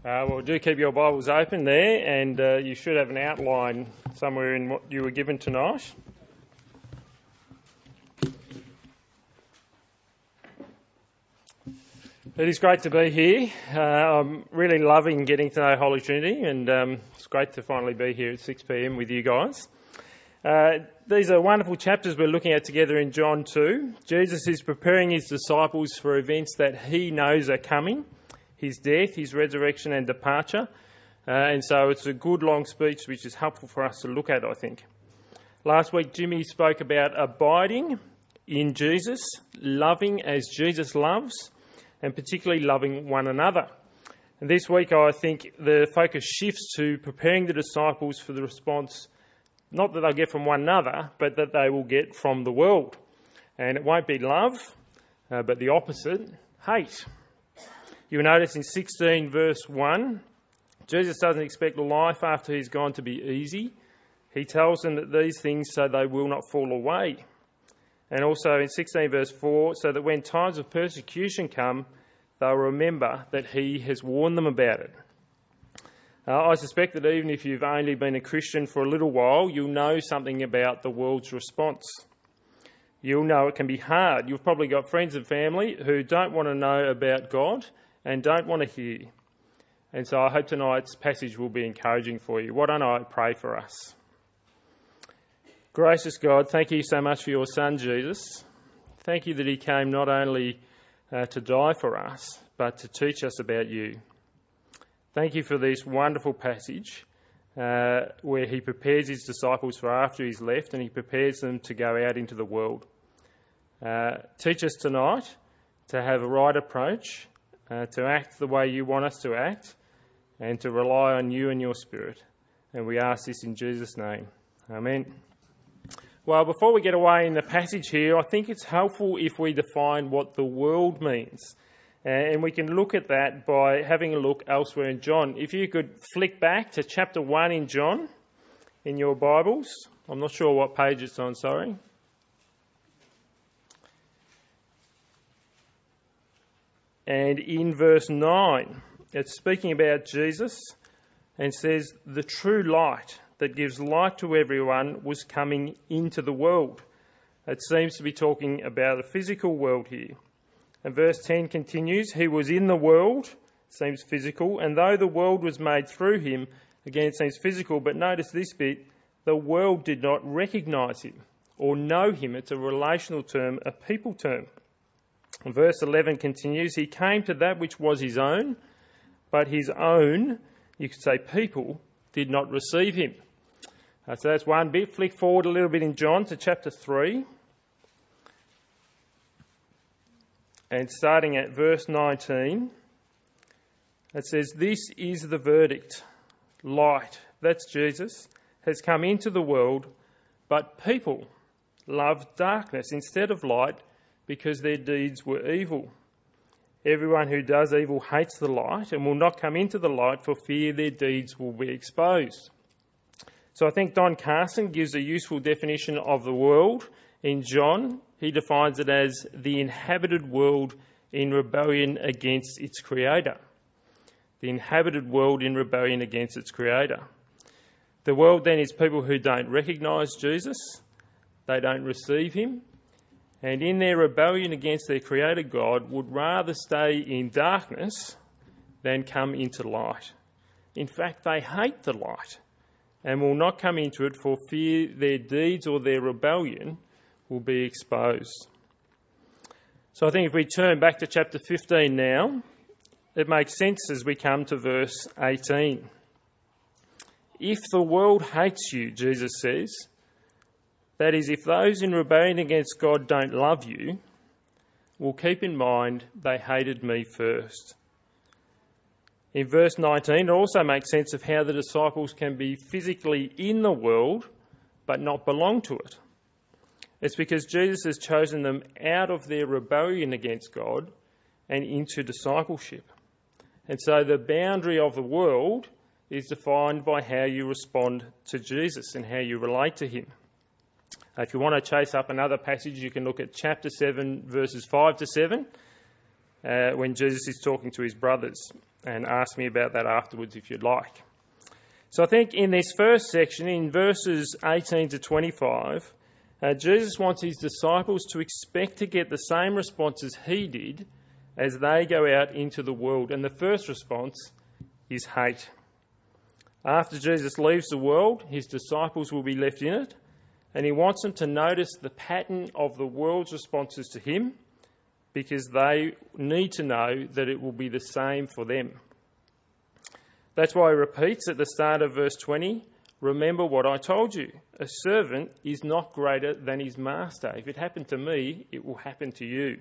Well, do keep your Bibles open there, and you should have an outline somewhere in what you were given tonight. It is great to be here. I'm really loving getting to know Holy Trinity, and it's great to finally be here at 6 p.m. with you guys. These are wonderful chapters we're looking at together in John 2. Jesus is preparing his disciples for events that he knows are coming. His death, his resurrection and departure. And so it's a good long speech which is helpful for us to look at, I think. Last week Jimmy spoke about abiding in Jesus, loving as Jesus loves, and particularly loving one another. And this week I think the focus shifts to preparing the disciples for the response, not that they'll get from one another, but that they will get from the world. And it won't be love, but the opposite, hate. You'll notice in 16 verse 1, Jesus doesn't expect life after he's gone to be easy. He tells them that these things so they will not fall away. And also in 16 verse 4, so that when times of persecution come, they'll remember that he has warned them about it. I suspect that even if you've only been a Christian for a little while, you'll know something about the world's response. You'll know it can be hard. You've probably got friends and family who don't want to know about God and don't want to hear. And so I hope tonight's passage will be encouraging for you. Why don't I pray for us? Gracious God, thank you so much for your Son, Jesus. Thank you that he came not only to die for us, but to teach us about you. Thank you for this wonderful passage where he prepares his disciples for after he's left and he prepares them to go out into the world. Teach us tonight to have a right approach, to act the way you want us to act, and to rely on you and your Spirit. And we ask this in Jesus' name. Amen. Well, before we get away in the passage here, I think it's helpful if we define what the world means. And we can look at that by having a look elsewhere in John. If you could flick back to chapter 1 in John in your Bibles. I'm not sure what page it's on, sorry. And in verse 9, it's speaking about Jesus and says, the true light that gives light to everyone was coming into the world. It seems to be talking about a physical world here. And verse 10 continues, he was in the world, seems physical, and though the world was made through him, again it seems physical, but notice this bit, the world did not recognise him or know him. It's a relational term, a people term. And verse 11 continues, he came to that which was his own, but his own, you could say people, did not receive him. So that's one bit. Flick forward a little bit in John to chapter 3. And starting at verse 19, it says, this is the verdict. Light, that's Jesus, has come into the world, but people loved darkness instead of light because their deeds were evil. Everyone who does evil hates the light and will not come into the light for fear their deeds will be exposed. So I think Don Carson gives a useful definition of the world in John. He defines it as the inhabited world in rebellion against its creator. The inhabited world in rebellion against its creator. The world then is people who don't recognise Jesus, they don't receive him, and in their rebellion against their creator God would rather stay in darkness than come into light. In fact, they hate the light and will not come into it for fear their deeds or their rebellion will be exposed. So I think if we turn back to chapter 15 now, it makes sense as we come to verse 18. If the world hates you, Jesus says, that is, if those in rebellion against God don't love you, well, keep in mind they hated me first. In verse 19, it also makes sense of how the disciples can be physically in the world but not belong to it. It's because Jesus has chosen them out of their rebellion against God and into discipleship. And so the boundary of the world is defined by how you respond to Jesus and how you relate to him. If you want to chase up another passage, you can look at chapter 7, verses 5 to 7. when Jesus is talking to his brothers, and ask me about that afterwards if you'd like. So I think in this first section, in verses 18 to 25, Jesus wants his disciples to expect to get the same responses he did as they go out into the world. And the first response is hate. After Jesus leaves the world, his disciples will be left in it, and he wants them to notice the pattern of the world's responses to him, because they need to know that it will be the same for them. That's why he repeats at the start of verse 20, remember what I told you. A servant is not greater than his master. If it happened to me, it will happen to you.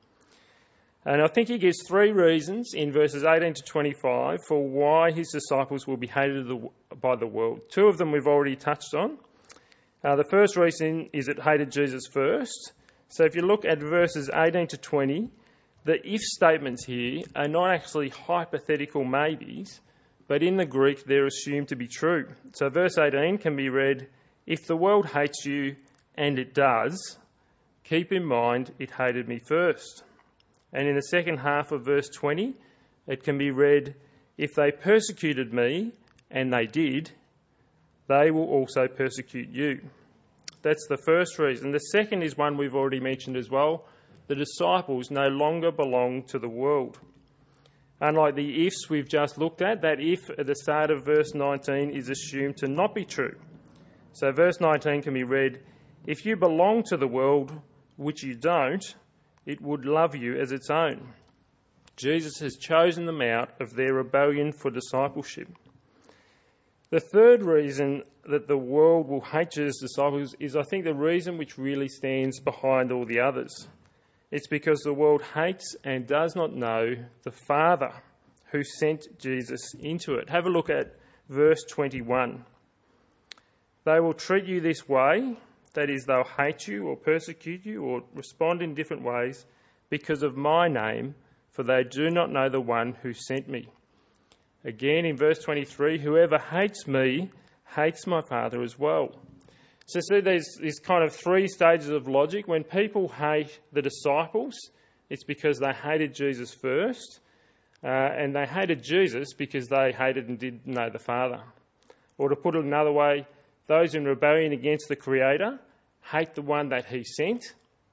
And I think he gives three reasons in verses 18 to 25 for why his disciples will be hated by the world. Two of them we've already touched on. The first reason is it hated Jesus first. So if you look at verses 18 to 20, the if statements here are not actually hypothetical maybes, but in the Greek they're assumed to be true. So verse 18 can be read, if the world hates you, and it does, keep in mind it hated me first. And in the second half of verse 20, it can be read, if they persecuted me, and they did, they will also persecute you. That's the first reason. The second is one we've already mentioned as well. The disciples no longer belong to the world. Unlike the ifs we've just looked at, that if at the start of verse 19 is assumed to not be true. So verse 19 can be read, if you belong to the world, which you don't, it would love you as its own. Jesus has chosen them out of their rebellion for discipleship. The third reason that the world will hate Jesus' disciples is, I think, the reason which really stands behind all the others. It's because the world hates and does not know the Father who sent Jesus into it. Have a look at verse 21. They will treat you this way, that is, they'll hate you or persecute you or respond in different ways because of my name, for they do not know the one who sent me. Again, in verse 23, whoever hates me hates my Father as well. So see, there's this kind of three stages of logic. When people hate the disciples, it's because they hated Jesus first, and they hated Jesus because they hated and didn't know the Father. Or to put it another way, those in rebellion against the Creator hate the one that he sent,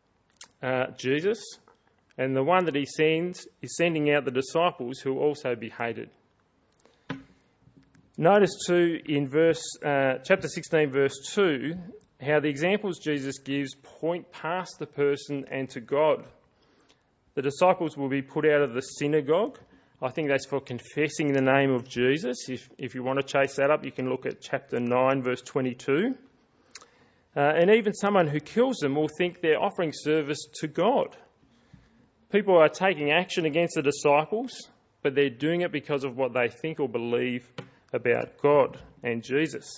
Jesus, and the one that he sends is sending out the disciples who will also be hated. Notice too in chapter 16 verse 2 how the examples Jesus gives point past the person and to God. The disciples will be put out of the synagogue. I think that's for confessing the name of Jesus. If you want to chase that up, you can look at chapter 9 verse 22. And even someone who kills them will think they're offering service to God. People are taking action against the disciples, but they're doing it because of what they think or believe about God and Jesus.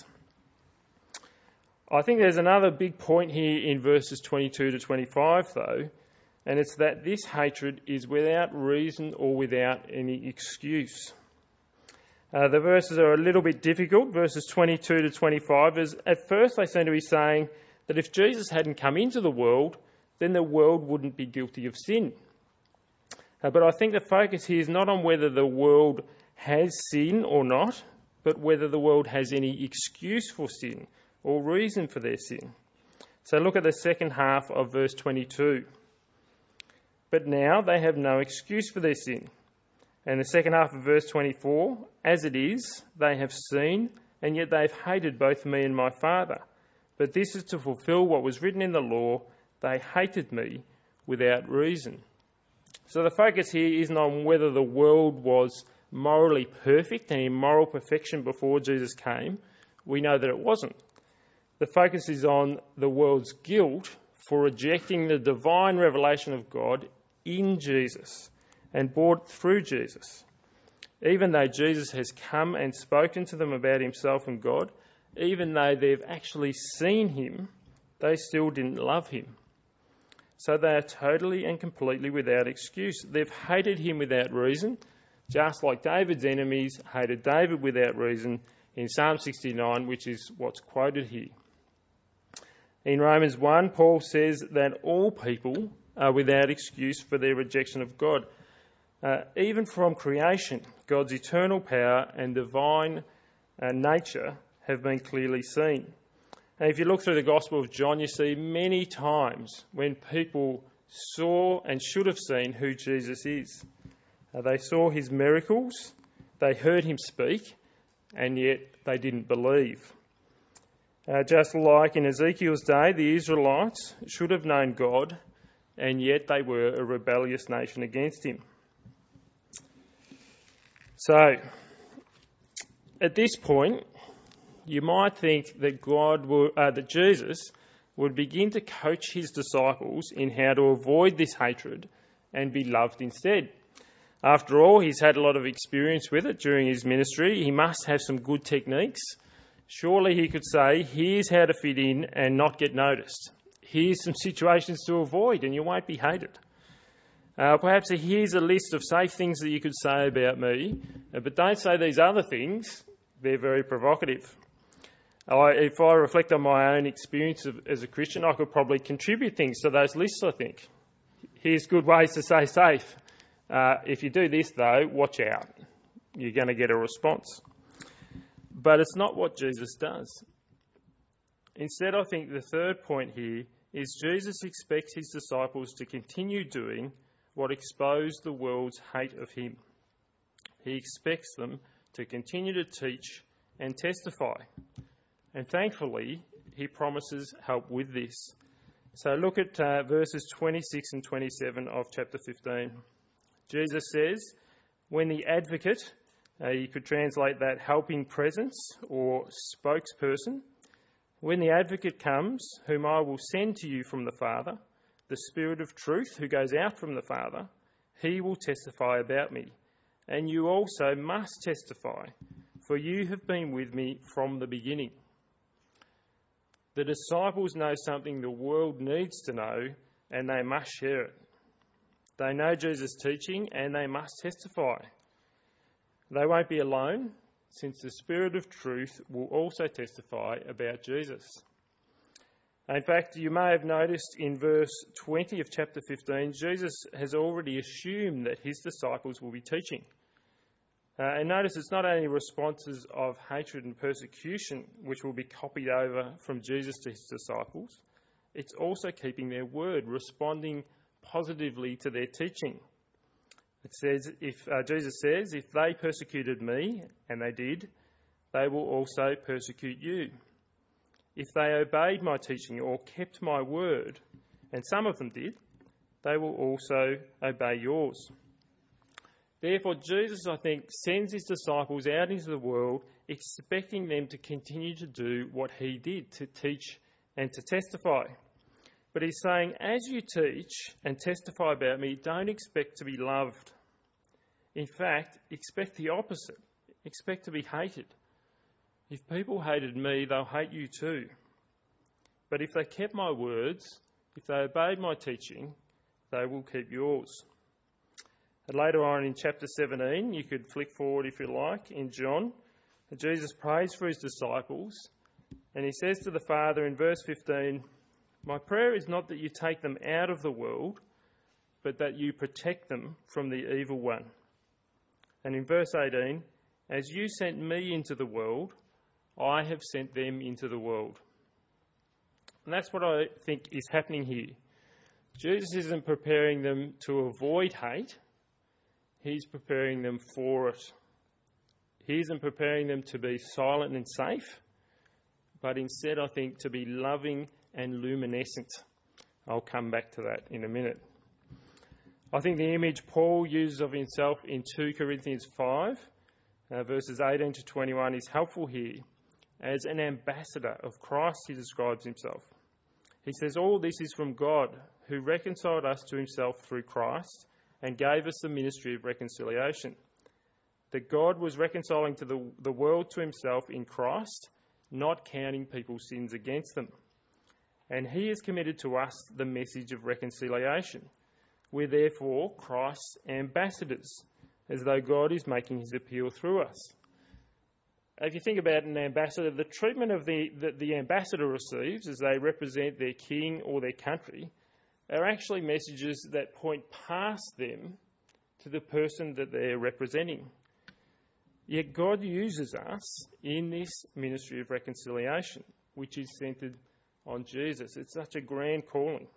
I think there's another big point here in verses 22 to 25 though, and it's that this hatred is without reason or without any excuse. The verses are a little bit difficult, verses 22 to 25, as at first they seem to be saying that if Jesus hadn't come into the world, then the world wouldn't be guilty of sin. But I think the focus here is not on whether the world has sin or not, but whether the world has any excuse for sin or reason for their sin. So look at the second half of verse 22. But now they have no excuse for their sin. And the second half of verse 24, as it is, they have seen, and yet they've hated both me and my Father. But this is to fulfill what was written in the law, they hated me without reason. So the focus here isn't on whether the world was morally perfect and in moral perfection before Jesus came. We know that it wasn't. The focus is on the world's guilt for rejecting the divine revelation of God in Jesus and brought through Jesus. Even though Jesus has come and spoken to them about himself and God, even though they've actually seen him, they still didn't love him. So they are totally and completely without excuse. They've hated him without reason, just like David's enemies hated David without reason in Psalm 69, which is what's quoted here. In Romans 1, Paul says that all people are without excuse for their rejection of God. Even from creation, God's eternal power and divine nature have been clearly seen. And if you look through the Gospel of John, you see many times when people saw and should have seen who Jesus is. They saw his miracles, they heard him speak, and yet they didn't believe. Just like in Ezekiel's day, the Israelites should have known God, and yet they were a rebellious nation against him. So, at this point, you might think that Jesus would begin to coach his disciples in how to avoid this hatred and be loved instead. After all, he's had a lot of experience with it during his ministry. He must have some good techniques. Surely he could say, here's how to fit in and not get noticed. Here's some situations to avoid and you won't be hated. Perhaps here's a list of safe things that you could say about me, but don't say these other things. They're very provocative. If I reflect on my own experience as a Christian, I could probably contribute things to those lists, I think. Here's good ways to stay safe. If you do this, though, watch out. You're going to get a response. But it's not what Jesus does. Instead, I think the third point here is Jesus expects his disciples to continue doing what exposed the world's hate of him. He expects them to continue to teach and testify. And thankfully, he promises help with this. So look at verses 26 and 27 of chapter 15. Jesus says, when the advocate, you could translate that helping presence or spokesperson, when the advocate comes, whom I will send to you from the Father, the Spirit of truth who goes out from the Father, he will testify about me. And you also must testify, for you have been with me from the beginning. The disciples know something the world needs to know, and they must share it. They know Jesus' teaching, and they must testify. They won't be alone, since the Spirit of truth will also testify about Jesus. In fact, you may have noticed in verse 20 of chapter 15, Jesus has already assumed that his disciples will be teaching. And notice it's not only responses of hatred and persecution which will be copied over from Jesus to his disciples, it's also keeping their word, responding positively to their teaching. It says, Jesus says, if they persecuted me, and they did, they will also persecute you. If they obeyed my teaching or kept my word, and some of them did, they will also obey yours. Therefore, Jesus, I think, sends his disciples out into the world expecting them to continue to do what he did, to teach and to testify. But he's saying, as you teach and testify about me, don't expect to be loved. In fact, expect the opposite. Expect to be hated. If people hated me, they'll hate you too. But if they kept my words, if they obeyed my teaching, they will keep yours. And later on in chapter 17, you could flick forward if you like, in John, Jesus prays for his disciples, and he says to the Father in verse 15, my prayer is not that you take them out of the world, but that you protect them from the evil one. And in verse 18, as you sent me into the world, I have sent them into the world. And that's what I think is happening here. Jesus isn't preparing them to avoid hate. He's preparing them for it. He isn't preparing them to be silent and safe, but instead, I think, to be loving and luminescent. I'll come back to that in a minute. I think the image Paul uses of himself in 2 Corinthians 5, verses 18 to 21, is helpful here. As an ambassador of Christ, he describes himself. He says, all this is from God, who reconciled us to himself through Christ and gave us the ministry of reconciliation. That God was reconciling to the world to himself in Christ, not counting people's sins against them. And he has committed to us the message of reconciliation. We're therefore Christ's ambassadors, as though God is making his appeal through us. If you think about an ambassador, the treatment of the ambassador receives as they represent their king or their country are actually messages that point past them to the person that they're representing. Yet God uses us in this ministry of reconciliation, which is centred on Jesus. It's such a grand calling.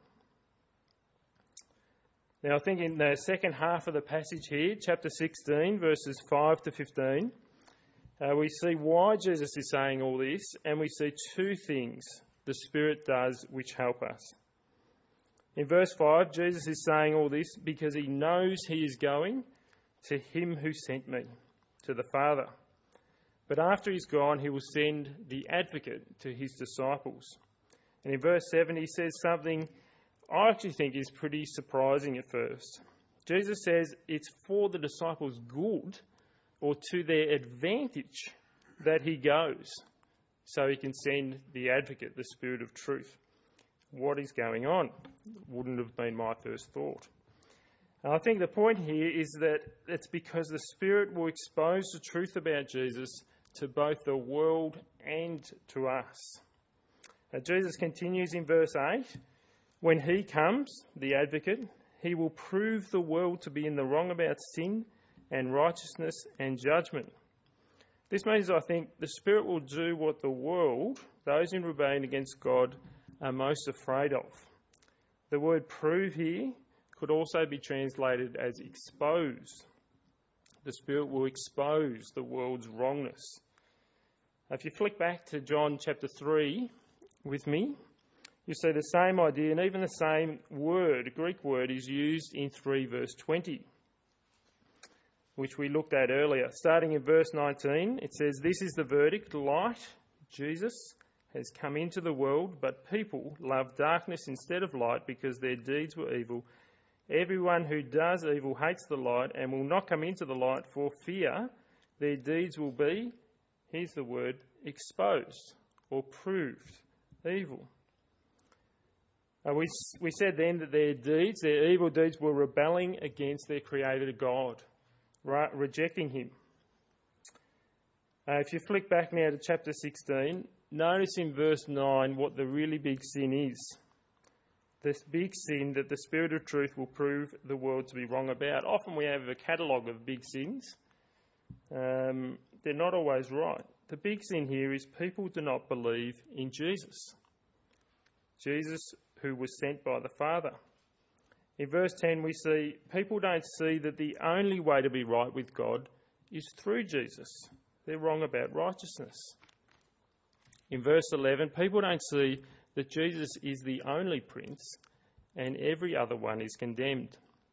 Now, I think in the second half of the passage here, chapter 16, verses 5 to 15, we see why Jesus is saying all this, and we see two things the Spirit does which help us. In verse 5, Jesus is saying all this because he knows he is going to him who sent me, to the Father. But after he's gone, he will send the Advocate to his disciples. And in verse 7, he says something I actually think is pretty surprising at first. Jesus says it's for the disciples' good or to their advantage that he goes, so he can send the Advocate, the Spirit of truth. What is going on? Wouldn't have been my first thought. And I think the point here is that it's because the Spirit will expose the truth about Jesus to both the world and to us. Now, Jesus continues in verse 8, when he comes, the Advocate, he will prove the world to be in the wrong about sin and righteousness and judgment. This means, I think, the Spirit will do what the world, those in rebellion against God, are most afraid of. The word prove here could also be translated as expose. The Spirit will expose the world's wrongness. If you flick back to John chapter 3 with me, you see the same idea and even the same word, Greek word, is used in 3 verse 20, which we looked at earlier. Starting in verse 19, it says, "This is the verdict, light, Jesus, has come into the world, but people love darkness instead of light because their deeds were evil. Everyone who does evil hates the light and will not come into the light for fear their deeds will be," here's the word, exposed or proved evil. We said then that their deeds, their evil deeds, were rebelling against their Creator God, rejecting him. If you flick back now to chapter 16, notice in verse 9 what the really big sin is. This big sin that the Spirit of truth will prove the world to be wrong about. Often we have a catalogue of big sins. They're not always right. The big sin here is people do not believe in Jesus. Jesus who was sent by the Father. In verse 10 we see people don't see that the only way to be right with God is through Jesus. They're wrong about righteousness. In verse 11, people don't see that Jesus is the only Prince and every other one is condemned.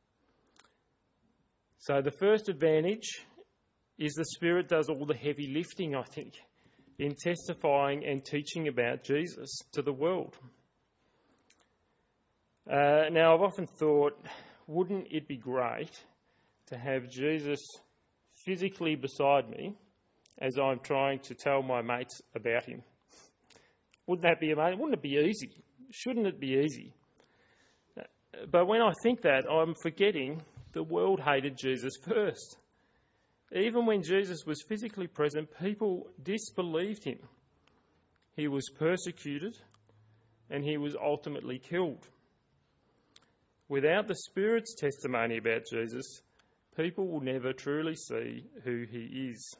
So the first advantage is the Spirit does all the heavy lifting, I think, in testifying and teaching about Jesus to the world. Now, I've often thought, wouldn't it be great to have Jesus physically beside me as I'm trying to tell my mates about him? Wouldn't that be amazing? Wouldn't it be easy? Shouldn't it be easy? But when I think that, I'm forgetting the world hated Jesus first. Even when Jesus was physically present, people disbelieved him. He was persecuted and he was ultimately killed. Without the Spirit's testimony about Jesus, people will never truly see who he is.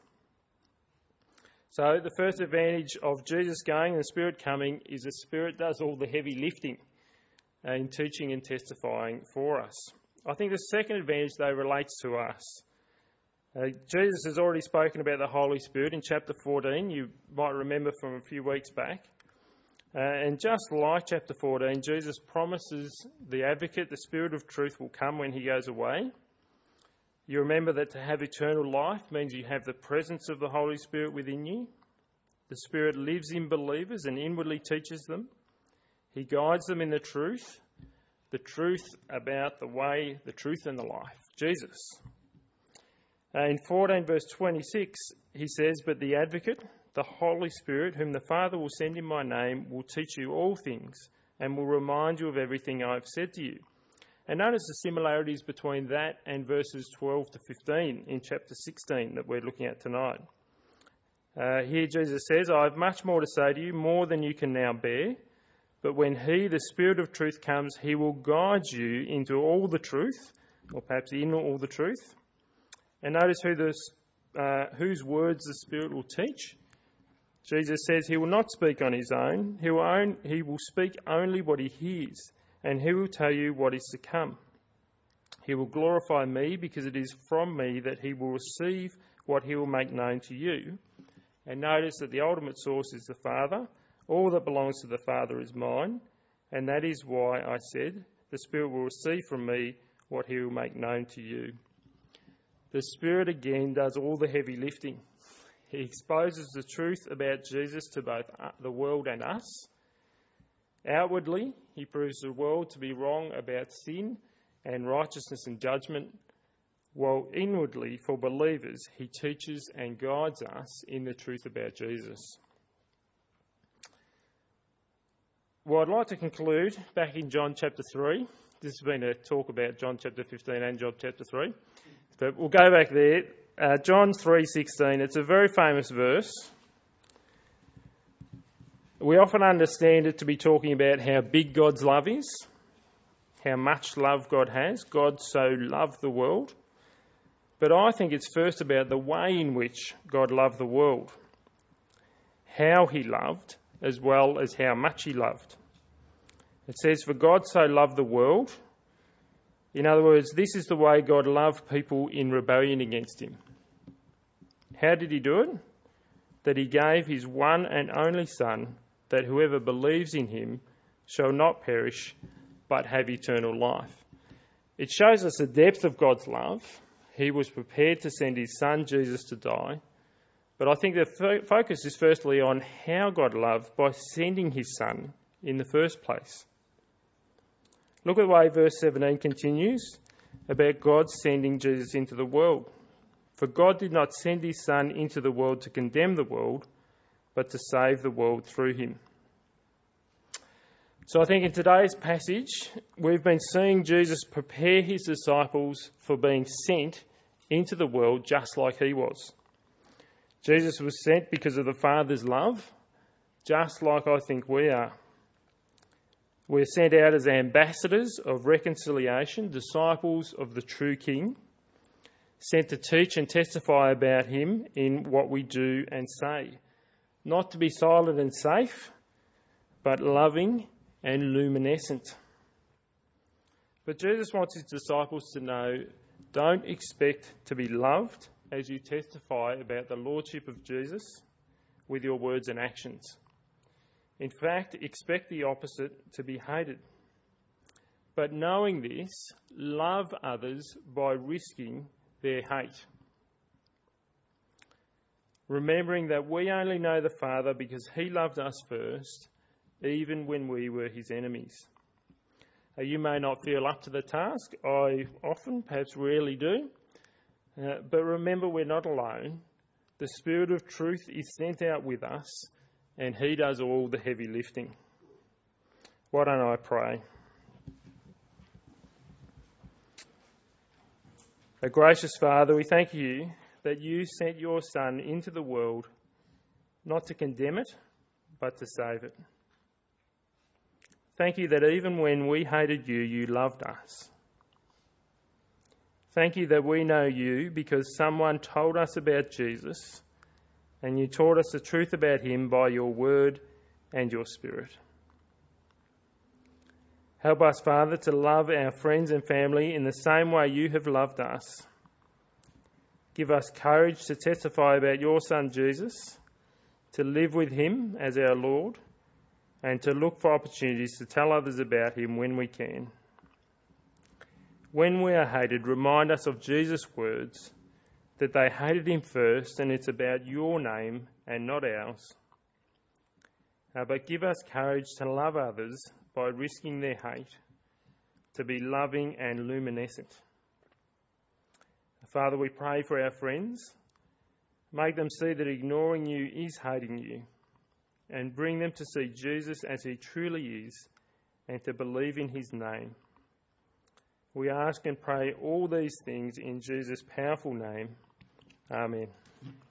So the first advantage of Jesus going and the Spirit coming is the Spirit does all the heavy lifting in teaching and testifying for us. I think the second advantage, though, relates to us. Jesus has already spoken about the Holy Spirit in chapter 14, you might remember from a few weeks back. And just like chapter 14, Jesus promises the Advocate, the Spirit of truth, will come when he goes away. You remember that to have eternal life means you have the presence of the Holy Spirit within you. The Spirit lives in believers and inwardly teaches them. He guides them in the truth about the way, the truth and the life, Jesus. In 14 verse 26, he says, "But the Advocate, the Holy Spirit, whom the Father will send in my name, will teach you all things and will remind you of everything I have said to you." And notice the similarities between that and verses 12 to 15 in chapter 16 that we're looking at tonight. Here Jesus says, "I have much more to say to you, more than you can now bear. But when he, the Spirit of truth, comes, he will guide you into all the truth, or perhaps in all the truth. And notice whose words the Spirit will teach. Jesus says he will not speak on his own. He will speak only what he hears, and he will tell you what is to come. He will glorify me, because it is from me that he will receive what he will make known to you. And notice that the ultimate source is the Father. All that belongs to the Father is mine, and that is why I said, the Spirit will receive from me what he will make known to you. The Spirit again does all the heavy lifting. He exposes the truth about Jesus to both the world and us. Outwardly, he proves the world to be wrong about sin and righteousness and judgment, while inwardly, for believers, he teaches and guides us in the truth about Jesus. Well, I'd like to conclude back in John chapter 3. This has been a talk about John chapter 15 and John chapter 3. But we'll go back there. John 3:16, it's a very famous verse. We often understand it to be talking about how big God's love is, how much love God has. God so loved the world. But I think it's first about the way in which God loved the world, how he loved, as well as how much he loved. It says, for God so loved the world. In other words, this is the way God loved people in rebellion against him. How did he do it? That he gave his one and only Son, that whoever believes in him shall not perish, but have eternal life. It shows us the depth of God's love. He was prepared to send his Son, Jesus, to die. But I think the focus is firstly on how God loved by sending his Son in the first place. Look at the way verse 17 continues about God sending Jesus into the world. For God did not send his Son into the world to condemn the world, but to save the world through him. So I think in today's passage, we've been seeing Jesus prepare his disciples for being sent into the world just like he was. Jesus was sent because of the Father's love, just like I think we are. We're sent out as ambassadors of reconciliation, disciples of the true King, sent to teach and testify about him in what we do and say. Not to be silent and safe, but loving and luminescent. But Jesus wants his disciples to know, don't expect to be loved as you testify about the lordship of Jesus with your words and actions. In fact, expect the opposite, to be hated. But knowing this, love others by risking their hate. Remembering that we only know the Father because he loved us first, even when we were his enemies. You may not feel up to the task. I often, perhaps rarely do. But remember, we're not alone. The Spirit of truth is sent out with us, and he does all the heavy lifting. Why don't I pray? A gracious Father, we thank you that you sent your Son into the world not to condemn it, but to save it. Thank you that even when we hated you, you loved us. Thank you that we know you because someone told us about Jesus, and you taught us the truth about him by your word and your Spirit. Help us, Father, to love our friends and family in the same way you have loved us. Give us courage to testify about your Son, Jesus, to live with him as our Lord, and to look for opportunities to tell others about him when we can. When we are hated, remind us of Jesus' words, that they hated him first, and it's about your name and not ours. But give us courage to love others by risking their hate, to be loving and luminescent. Father, we pray for our friends. Make them see that ignoring you is hating you, and bring them to see Jesus as he truly is and to believe in his name. We ask and pray all these things in Jesus' powerful name. Amen.